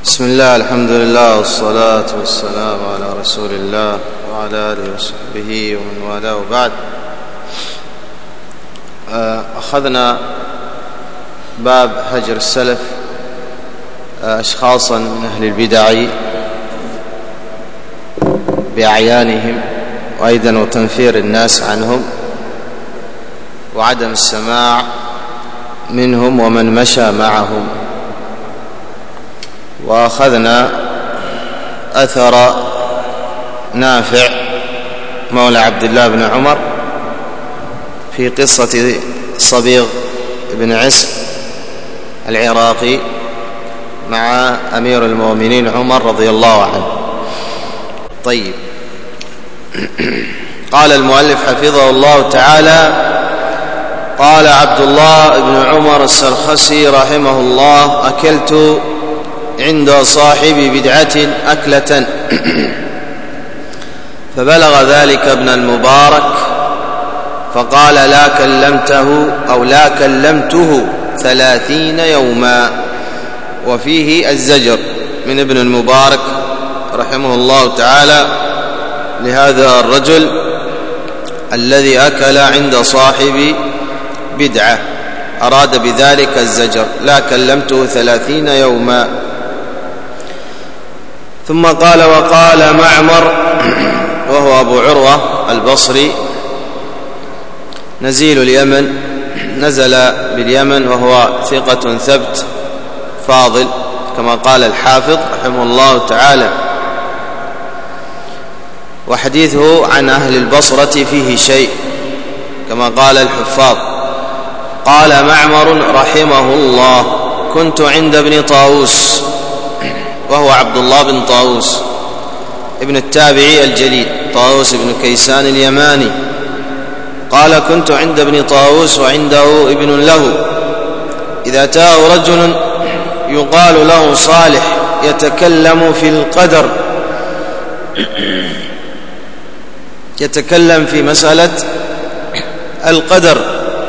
بسم الله، الحمد لله، والصلاة والسلام على رسول الله وعلى آله وصحبه ومن والاه، وبعد. أخذنا باب هجر السلف أشخاصا من أهل البدع بأعيانهم، وأيضا وتنفير الناس عنهم وعدم السماع منهم ومن مشى معهم. وأخذنا أثر نافع مولى عبد الله بن عمر في قصة صبيغ بن عسف العراقي مع أمير المؤمنين عمر رضي الله عنه. طيب، قال المؤلف حفظه الله تعالى: قال عبد الله بن عمر السرخسي رحمه الله: أكلت عند صاحب بدعة أكلة فبلغ ذلك ابن المبارك فقال: لا كلمته 30 يوما. وفيه الزجر من ابن المبارك رحمه الله تعالى لهذا الرجل الذي أكل عند صاحب بدعة، أراد بذلك الزجر: لا كلمته 30 يوما. ثم قال: وقال معمر وهو أبو عروة البصري نزيل اليمن، نزل باليمن وهو ثقة ثبت فاضل كما قال الحافظ رحمه الله تعالى، وحديثه عن أهل البصرة فيه شيء كما قال الحفاظ. قال معمر رحمه الله: كنت عند ابن طاووس، وهو عبد الله بن طاووس ابن التابعي الجليل، طاووس بن كيسان اليماني. قال: كنت عند ابن طاووس وعنده ابن له، إذا أتاه رجل يقال له صالح يتكلم في القدر، يتكلم في مسألة القدر،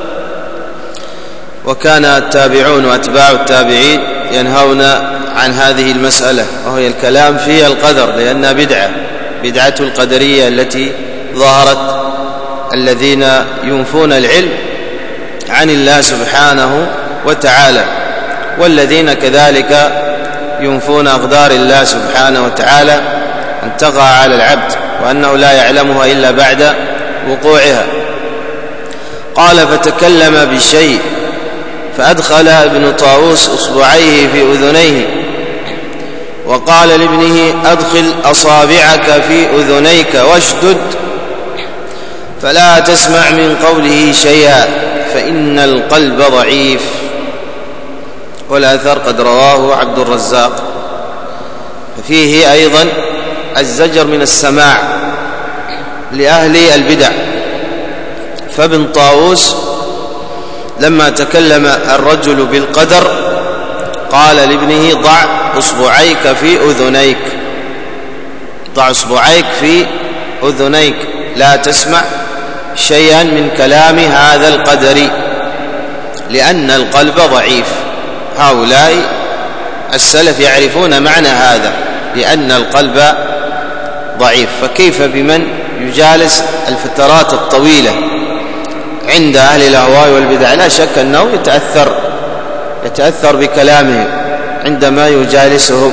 وكان التابعون وأتباع التابعين ينهون عن هذه المسألة، وهي الكلام في القدر، لأنها بدعة القدرية التي ظهرت، الذين ينفون العلم عن الله سبحانه وتعالى، والذين كذلك ينفون أقدار الله سبحانه وتعالى أن تقع على العبد، وأنه لا يعلمها إلا بعد وقوعها. قال: فتكلم بشيء فأدخل ابن طاووس إصبعيه في أذنيه وقال لابنه: أدخل أصابعك في أذنيك واشدد فلا تسمع من قوله شيئا فإن القلب ضعيف. والأثر قد رواه عبد الرزاق. ففيه أيضا الزجر من السماع لأهل البدع. فابن طاووس لما تكلم الرجل بالقدر قال لابنه: ضع أصبعيك في أذنيك، ضع أصبعيك في أذنيك، لا تسمع شيئا من كلام هذا القدر، لأن القلب ضعيف. هؤلاء السلف يعرفون معنى هذا، لأن القلب ضعيف. فكيف بمن يجالس الفترات الطويلة عند أهل الأهواء والبدع؟ لا شك أنه يتأثر بكلامهم عندما يجالسهم.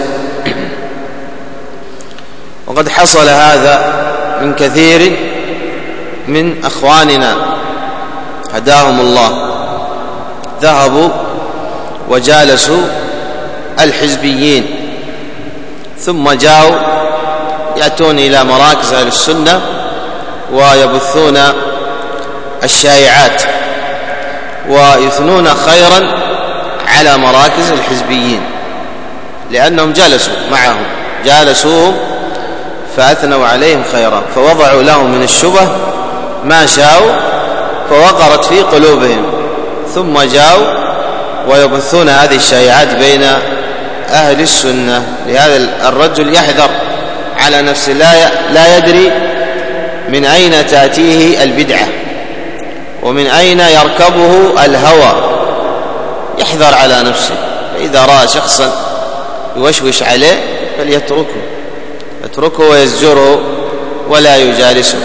وقد حصل هذا من كثير من أخواننا هداهم الله، ذهبوا وجالسوا الحزبيين، ثم جاءوا يأتون إلى مراكز أهل السنة ويبثون الشائعات ويثنون خيرا على مراكز الحزبيين، لأنهم جلسوا معهم، جالسوهم فأثنوا عليهم خيرا، فوضعوا لهم من الشبه ما شاءوا فوقرت في قلوبهم، ثم جاءوا ويبثون هذه الشائعات بين أهل السنة. لهذا الرجل يحذر على نفسه، لا يدري من أين تأتيه البدعة ومن أين يركبه الهوى، يحذر على نفسه. فإذا رأى شخصا يوشوش عليه فليتركه ويزجره ولا يجالسه.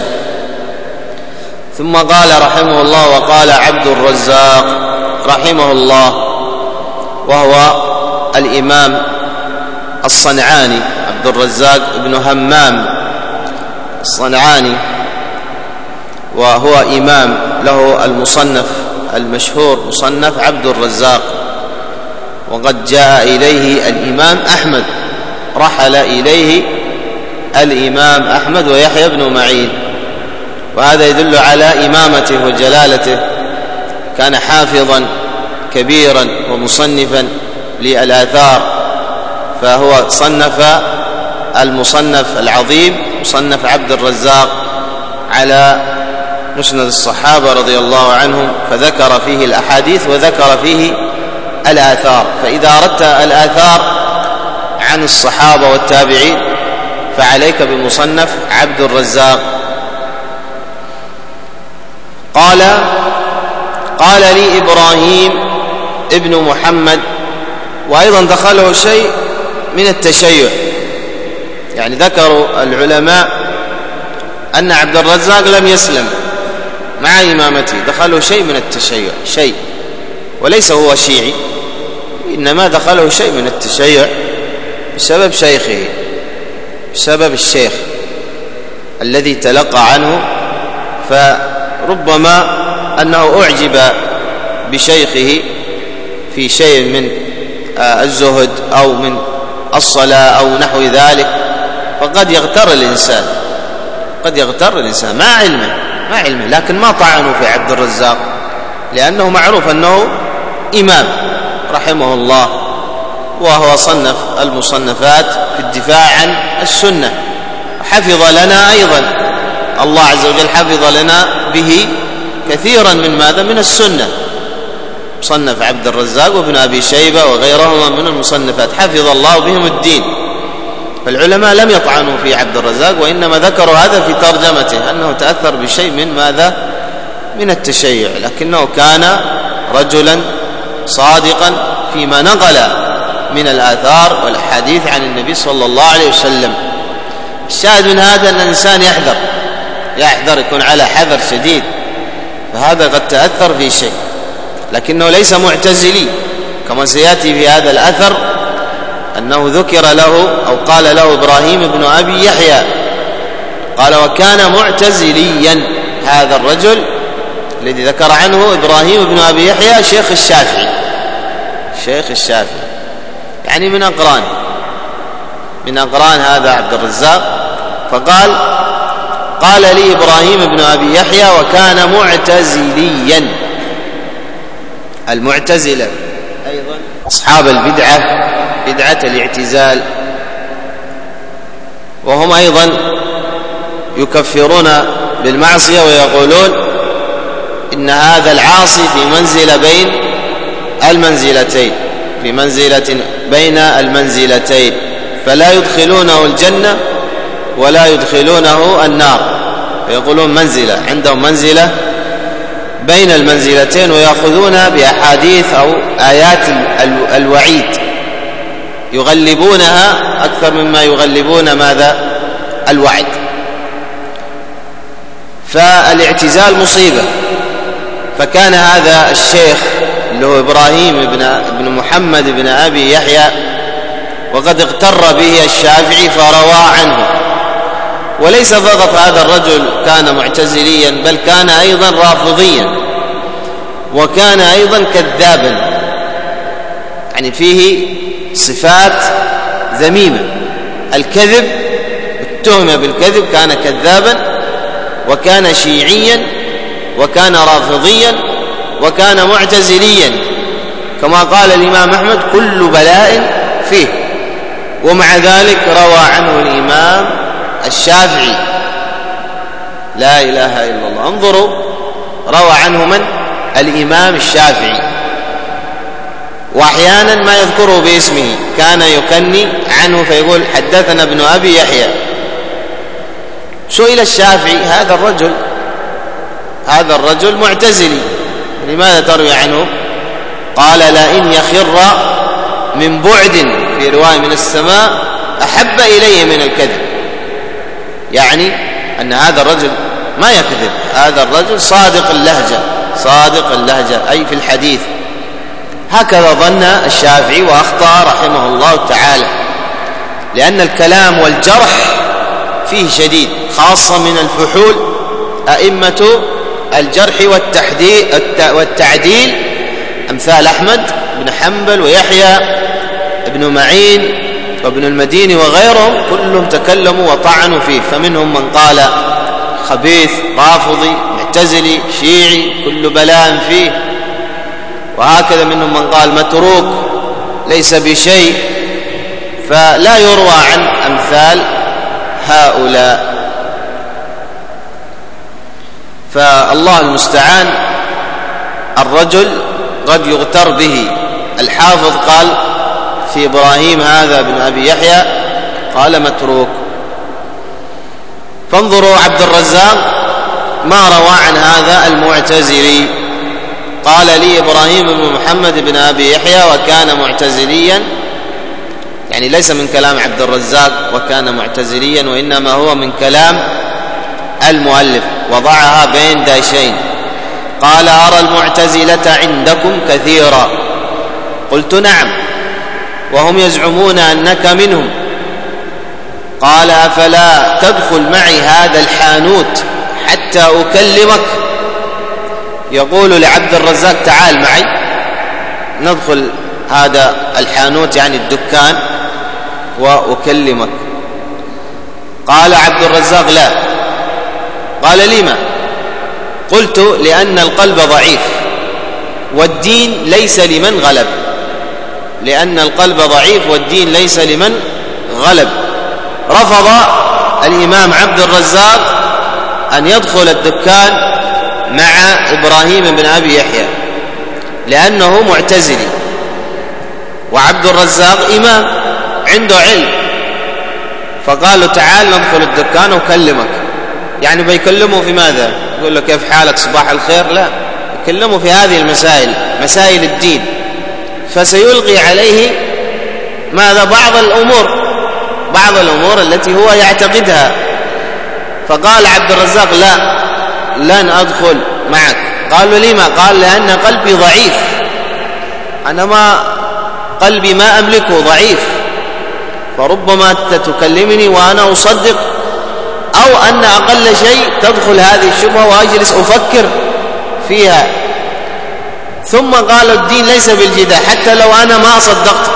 ثم قال رحمه الله: وقال عبد الرزاق رحمه الله، وهو الإمام الصنعاني، عبد الرزاق بن همام الصنعاني، وهو إمام له المصنف المشهور مصنف عبد الرزاق، وقد جاء إليه الإمام أحمد، رحل إليه الإمام أحمد ويحيى بن معين، وهذا يدل على إمامته وجلالته. كان حافظا كبيرا ومصنفا للآثار، فهو صنف المصنف العظيم مصنف عبد الرزاق على مسند الصحابة رضي الله عنهم، فذكر فيه الأحاديث وذكر فيه الآثار. فإذا أردت الآثار عن الصحابة والتابعين فعليك بمصنف عبد الرزاق. قال لي إبراهيم ابن محمد، وأيضا دخله شيء من التشيع، يعني ذكروا العلماء أن عبد الرزاق لم يسلم مع إمامته، دخله شيء من التشيع، شيء، وليس هو شيعي، إنما دخله شيء من التشيع بسبب شيخه، بسبب الشيخ الذي تلقى عنه، فربما أنه أعجب بشيخه في شيء من الزهد أو من الصلاة أو نحو ذلك، فقد يغتر الإنسان، قد يغتر الإنسان مع علمه، لكن ما طعنوا في عبد الرزاق، لأنه معروف أنه إمام رحمه الله، وهو صنف المصنفات في الدفاع عن السنة، حفظ لنا أيضا، الله عز وجل حفظ لنا به كثيرا من ماذا؟ من السنة. مصنف عبد الرزاق وابن أبي شيبة وغيرهما من المصنفات حفظ الله بهم الدين، فالعلماء لم يطعنوا في عبد الرزاق، وإنما ذكروا هذا في ترجمته أنه تأثر بشيء من ماذا؟ من التشيع، لكنه كان رجلا صادقا فيما نقل من الآثار والأحاديث عن النبي صلى الله عليه وسلم. الشاهد من هذا أن الإنسان يحذر، يكون على حذر شديد، فهذا قد تأثر في شيء، لكنه ليس معتزلي، كما سيأتي في هذا الأثر أنه ذكر له أو قال له إبراهيم بن أبي يحيى، قال: وكان معتزليا. هذا الرجل الذي ذكر عنه إبراهيم بن أبي يحيى شيخ الشافعي، يعني من أقران هذا عبد الرزاق. فقال: قال لي إبراهيم بن أبي يحيى وكان معتزليا. المعتزلة أيضا أصحاب بدعة الاعتزال، وهم أيضا يكفرون بالمعصية ويقولون إن هذا العاصي في منزلة بين المنزلتين، فلا يدخلونه الجنة ولا يدخلونه النار، فيقولون عندهم منزلة بين المنزلتين، ويأخذون بأحاديث أو آيات الوعيد يغلبونها أكثر مما يغلبون ماذا؟ الوعد. فالاعتزال مصيبة. فكان هذا الشيخ اللي هو إبراهيم بن محمد بن أبي يحيى وقد اغتر به الشافعي فروى عنه، وليس فقط هذا الرجل كان معتزليا، بل كان أيضا رافضيا، وكان أيضا كذابا، يعني فيه صفات ذميمة، الكذب، التهمة بالكذب، كان كذابا، وكان شيعيا، وكان رافضيا، وكان معتزليا، كما قال الإمام أحمد: كل بلاء فيه. ومع ذلك روى عنه الإمام الشافعي، لا إله إلا الله، انظروا، روى عنه من؟ الإمام الشافعي، وأحيانا ما يذكره باسمه، كان يكني عنه فيقول: حدثنا ابن أبي يحيى. سئل الشافعي: هذا الرجل معتزلي، لماذا تروي عنه؟ قال: لئن يخر من بعد في رواية من السماء أحب إلي من الكذب، يعني أن هذا الرجل ما يكذب، هذا الرجل صادق اللهجة أي في الحديث. هكذا ظن الشافعي وأخطأ رحمه الله تعالى، لأن الكلام والجرح فيه شديد، خاصة من الفحول أئمة الجرح والتعديل أمثال أحمد بن حنبل ويحيى بن معين وابن المديني وغيرهم، كلهم تكلموا وطعنوا فيه، فمنهم من قال خبيث، رافضي، معتزلي، شيعي، كل بلاء فيه، وهكذا منهم من قال متروك ليس بشيء، فلا يروى عن أمثال هؤلاء. فالله المستعان، الرجل قد يغتر به. الحافظ قال في إبراهيم هذا بن أبي يحيى قال متروك. فانظروا عبد الرزاق ما روى عن هذا المعتزلي، قال لي إبراهيم بن محمد بن أبي يحيى وكان معتزليا، يعني ليس من كلام عبد الرزاق وكان معتزليا، وإنما هو من كلام المؤلف، وضعها بين داشين. قال أرى المعتزلة عندكم كثيرا. قلت نعم، وهم يزعمون أنك منهم. قال أفلا تدخل معي هذا الحانوت حتى أكلمك؟ يقول لعبد الرزاق تعال معي ندخل هذا الحانوت يعني الدكان وأكلمك. قال عبد الرزاق لا. قال لما؟ قلت لأن القلب ضعيف والدين ليس لمن غلب، لأن القلب ضعيف والدين ليس لمن غلب. رفض الإمام عبد الرزاق أن يدخل الدكان مع إبراهيم بن أبي يحيى لأنه معتزلي، وعبد الرزاق إمام عنده علم، فقالوا تعال ندخل الدكان وكلمك. يعني بيكلموا في ماذا؟ يقول له كيف حالك صباح الخير؟ لا، يكلموا في هذه المسائل، مسائل الدين، فسيلقي عليه ماذا؟ بعض الأمور التي هو يعتقدها. فقال عبد الرزاق لا، لن أدخل معك. قالوا لما؟ قال لأن قلبي ضعيف، أنا قلبي ما أملكه ضعيف، فربما تكلمني وأنا أصدق، أو أن أقل شيء تدخل هذه الشبهة وأجلس أفكر فيها. ثم قالوا الدين ليس بالجدال، حتى لو أنا ما صدقت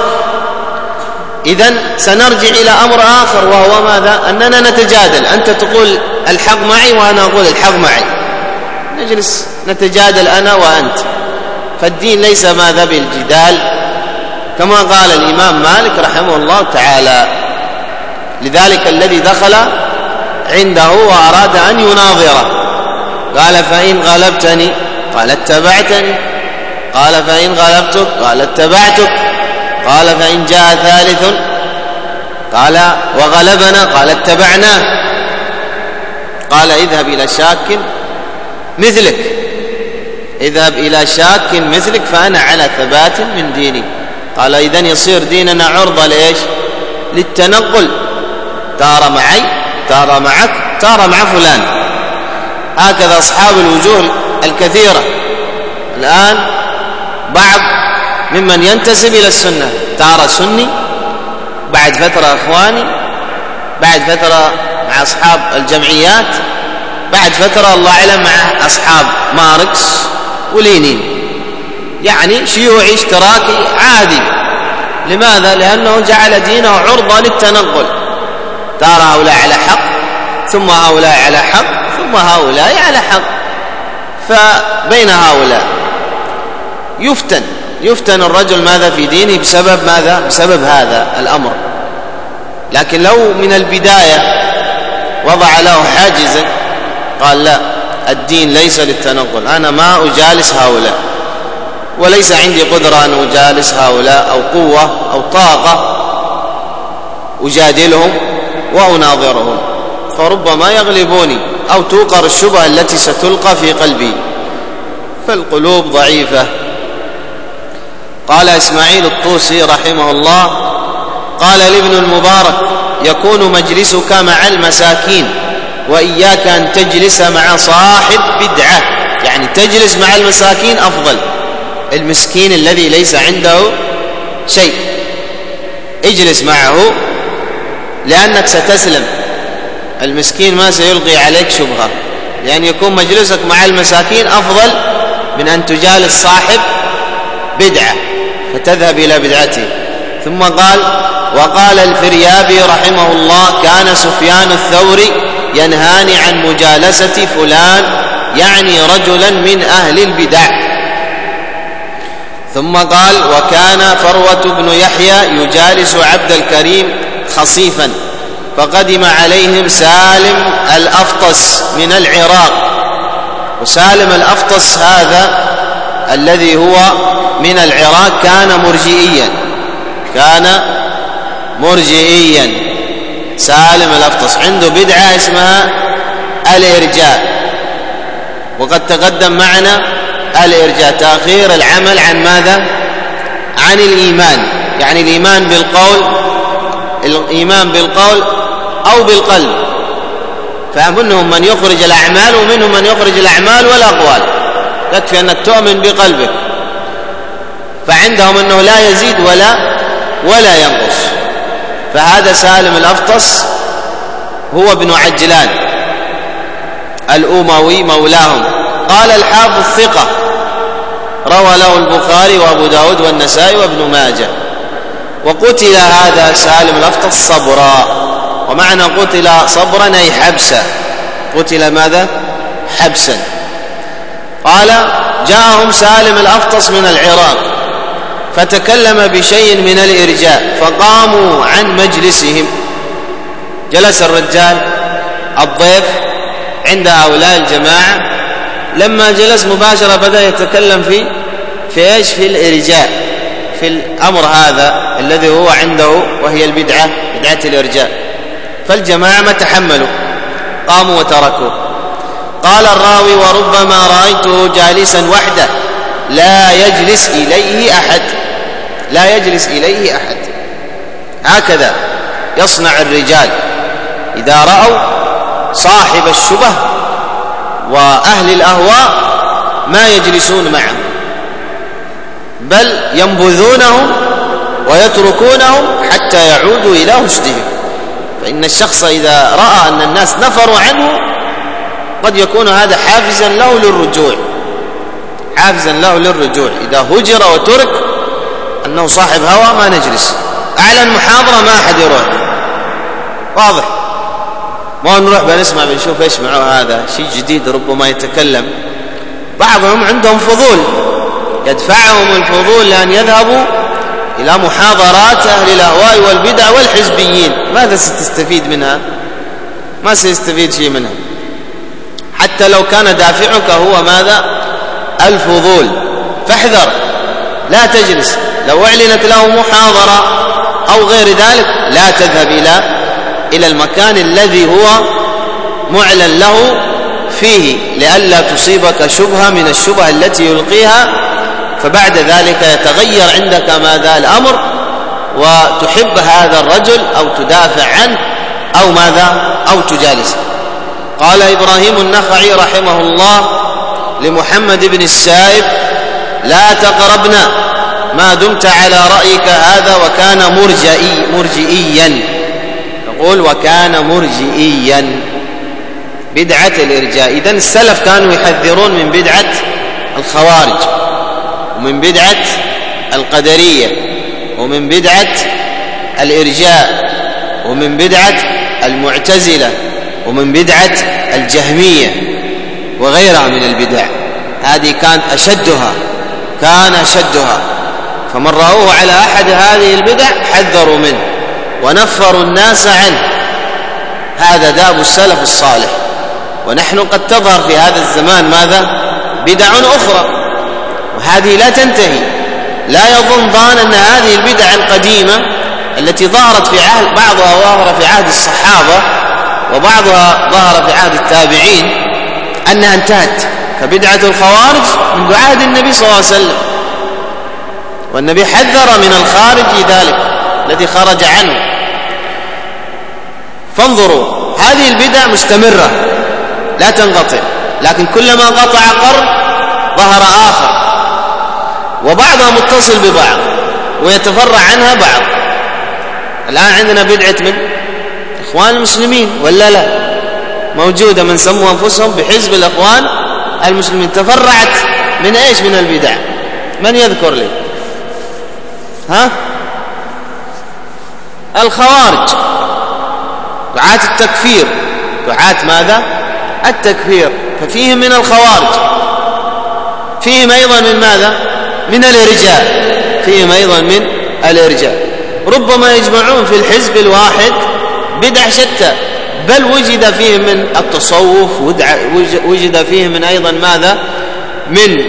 إذن سنرجع إلى أمر آخر، وهو ماذا؟ أننا نتجادل، أنت تقول الحق معي وأنا أقول الحق معي، نجلس نتجادل أنا وأنت. فالدين ليس ماذا؟ بالجدال، كما قال الإمام مالك رحمه الله تعالى. لذلك الذي دخل عنده وأراد أن يناظره قال فإن غلبتني قال اتبعتني، قال فإن غلبتك قال اتبعتك، قال فإن جاء ثالث قال وغلبنا قال اتبعناه، قال اذهب إلى شاك مثلك، اذهب إلى شاك مثلك فأنا على ثبات من ديني. قال إذن يصير ديننا عرضة لإيش؟ للتنقل، تارة معي تارة معك تارة مع فلان. هكذا أصحاب الوجوه الكثيرة الآن، بعض ممن ينتسب إلى السنة تارة سني، بعد فترة أخواني، بعد فترة مع أصحاب الجمعيات، بعد فترة الله أعلم مع أصحاب ماركس ولينين، يعني شيوعي اشتراكي عادي. لماذا؟ لأنه جعل دينه عرضة للتنقل، تارة هؤلاء على حق ثم هؤلاء على حق ثم هؤلاء على حق، فبين هؤلاء يفتن الرجل ماذا؟ في دينه بسبب ماذا؟ بسبب هذا الأمر. لكن لو من البداية وضع له حاجزا قال لا، الدين ليس للتنقل، أنا ما أجالس هؤلاء، وليس عندي قدرة أن أجالس هؤلاء أو قوة أو طاقة أجادلهم وأناظرهم، فربما يغلبوني أو توقر الشبهة التي ستلقى في قلبي، فالقلوب ضعيفة. قال إسماعيل الطوسي رحمه الله قال لابن المبارك: يكون مجلسك مع المساكين، وإياك أن تجلس مع صاحب بدعة، يعني تجلس مع المساكين أفضل. المسكين الذي ليس عنده شيء اجلس معه، لأنك ستسلم. المسكين ما سيلقي عليك شبهة، لأن يكون مجلسك مع المساكين أفضل من أن تجالس صاحب بدعة فتذهب إلى بدعته. ثم قال: وقال الفريابي رحمه الله: كان سفيان الثوري ينهاني عن مجالسة فلان، يعني رجلا من أهل البدع. ثم قال: وكان فروة بن يحيى يجالس عبد الكريم خصيفا، فقدم عليهم سالم الأفطس من العراق. وسالم الأفطس هذا الذي هو من العراق كان مرجئيا. سالم الأفطس عنده بدعة اسمها الإرجاء، وقد تقدم معنا الإرجاء تأخير العمل عن ماذا؟ عن الإيمان، يعني الإيمان بالقول أو بالقلب. فمنهم من يخرج الأعمال ومنهم من يخرج الأعمال والأقوال، يكفي أنك تؤمن بقلبك. فعندهم أنه لا يزيد ولا ينقص. فهذا سالم الأفطس هو ابن عجلان الأموي مولاهم. قال الحافظ: ثقة، روى له البخاري وأبو داود والنسائي وابن ماجه. وقتل هذا سالم الأفطس صبرا، ومعنى قتل صبرا أي حبسا. قتل ماذا؟ حبسا. قال: جاءهم سالم الأفطس من العراق فتكلم بشيء من الإرجاء، فقاموا عن مجلسهم. جلس الرجال الضيف عند هؤلاء الجماعة، لما جلس مباشرة بدأ يتكلم في إيش؟ في الإرجاء، في الأمر هذا الذي هو عنده، وهي بدعة الإرجاء. فالجماعة ما تحملوا، قاموا وتركوا. قال الراوي: وربما رأيته جالسا وحده لا يجلس إليه أحد. هكذا يصنع الرجال إذا رأوا صاحب الشبه وأهل الأهواء، ما يجلسون معه، بل ينبذونهم ويتركونهم حتى يعودوا إلى رشدهم. فإن الشخص إذا رأى أن الناس نفروا عنه قد يكون هذا حافزا له للرجوع. إذا هجر وترك أنه صاحب هوى ما نجلس. أعلن محاضرة ما أحد يروح، واضح، ما نروح بنسمع بنشوف إيش معه، هذا شيء جديد ربما يتكلم. بعضهم عندهم فضول، يدفعهم الفضول لأن يذهبوا إلى محاضرات أهل الأهواء والبدع والحزبيين. ماذا ستستفيد منها؟ ما سيستفيد شيء منها، حتى لو كان دافعك هو ماذا؟ الفضول. فاحذر، لا تجلس. لو أعلنت له محاضرة أو غير ذلك لا تذهب إلى المكان الذي هو معلن له فيه، لئلا تصيبك شبهة من الشبهة التي يلقيها، فبعد ذلك يتغير عندك ماذا؟ الأمر، وتحب هذا الرجل أو تدافع عنه أو ماذا؟ أو تجالسه. قال إبراهيم النخعي رحمه الله لمحمد بن السائب: لا تقربنا ما دمت على رأيك هذا. وكان مرجئيا، يقول وكان مرجئيا، بدعة الإرجاء. إذن السلف كانوا يحذرون من بدعة الخوارج، ومن بدعة القدرية، ومن بدعة الإرجاء، ومن بدعة المعتزلة، ومن بدعة الجهمية وغيرها من البدع. هذه كان أشدها. فمن رأوه على أحد هذه البدع حذروا منه ونفروا الناس عنه. هذا داب السلف الصالح. ونحن قد تظهر في هذا الزمان ماذا؟ بدع أخرى، وهذه لا تنتهي. لا يظن ظان أن هذه البدع القديمة التي ظهرت في عهد، بعضها ظهر في عهد الصحابة وبعضها ظهر في عهد التابعين، أنها انتهت. فبدعة الخوارج منذ عهد النبي صلى الله عليه وسلم، والنبي حذر من الخارج ذلك، الذي خرج عنه. فانظروا، هذه البدع مستمرة لا تنقطع، لكن كلما قطع قرن ظهر آخر، وبعضها متصل ببعض ويتفرع عنها بعض. الآن عندنا بدعة من إخوان المسلمين ولا لا؟ موجودة، من سموا أنفسهم بحزب الإخوان المسلمين، تفرعت من إيش؟ من البدع. من يذكر لي؟ ها؟ الخوارج، دعاة التكفير، دعاة ماذا؟ التكفير. ففيهم من الخوارج، فيهم أيضا من ماذا؟ من الإرجاء، فيهم أيضا من الإرجاء. ربما يجمعون في الحزب الواحد بدع شتى، بل وجد فيهم من التصوف، وجد فيهم من أيضا ماذا؟ من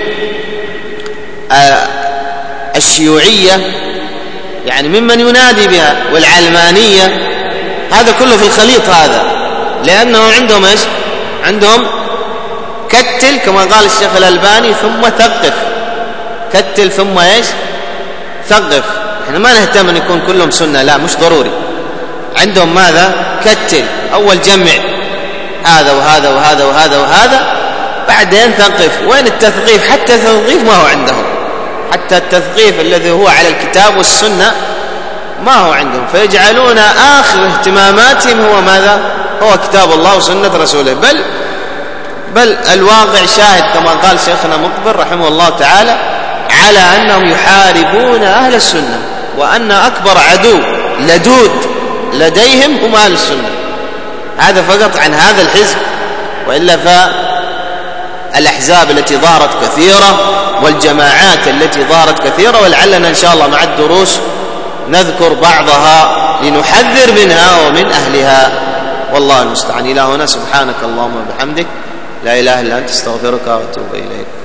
الشيوعية، يعني ممن ينادي بها، والعلمانية. هذا كله في الخليط هذا، لأنه عندهم إيش؟ عندهم كتل كما قال الشيخ الألباني ثم ثقف، كتل ثم إيش؟ ثقف. احنا ما نهتم أن يكون كلهم سنة، لا، مش ضروري. عندهم ماذا؟ كتل، أول جمع هذا وهذا وهذا وهذا وهذا، بعدين ثقف. وين التثقيف؟ حتى التثقيف ما هو عندهم، حتى التثقيف الذي هو على الكتاب والسنة ما هو عندهم، فيجعلون آخر اهتماماتهم هو ماذا؟ هو كتاب الله وسنة رسوله. بل الواقع شاهد كما قال شيخنا مقبل رحمه الله تعالى على أنهم يحاربون أهل السنة، وأن أكبر عدو لدود لديهم هم أهل السنة. هذا فقط عن هذا الحزب، وإلا فالأحزاب التي ظهرت كثيرة والجماعات التي ظهرت كثيرة، ولعلنا إن شاء الله مع الدروس نذكر بعضها لنحذر منها ومن أهلها، والله المستعان. إلى هنا، سبحانك اللهم وبحمدك، لا إله إلا أنت، استغفرك وأتوب إليك.